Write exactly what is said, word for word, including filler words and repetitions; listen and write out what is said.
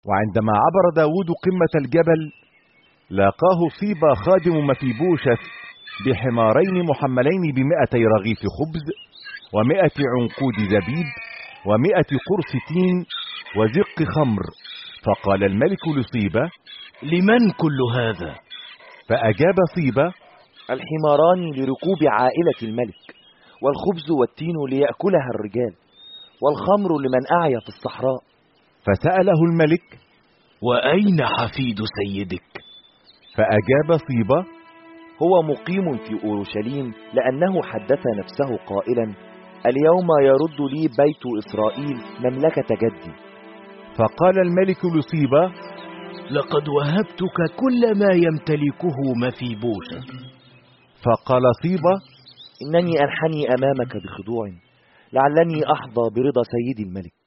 وعندما عبر داود قمة الجبل لاقاه صيبا خادم مفيبوشث بحمارين محملين بمئتي رغيف خبز ومئة عنقود زبيب ومئة قرص تين وزق خمر. فقال الملك لصيبا: لمن كل هذا؟ فأجاب صيبا: الحماران لركوب عائلة الملك، والخبز والتين ليأكلها الرجال، والخمر لمن أعيا في الصحراء. فسأله الملك: وأين حفيد سيدك؟ فأجاب صيبا: هو مقيم في أورشليم، لأنه حدث نفسه قائلا: اليوم يرد لي بيت إسرائيل مملكة جدي. فقال الملك لصيبا: لقد وهبتك كل ما يمتلكه مفيبوشث. فقال صيبا: إنني أنحني أمامك بخضوع، لعلني أحظى برضا سيدي الملك.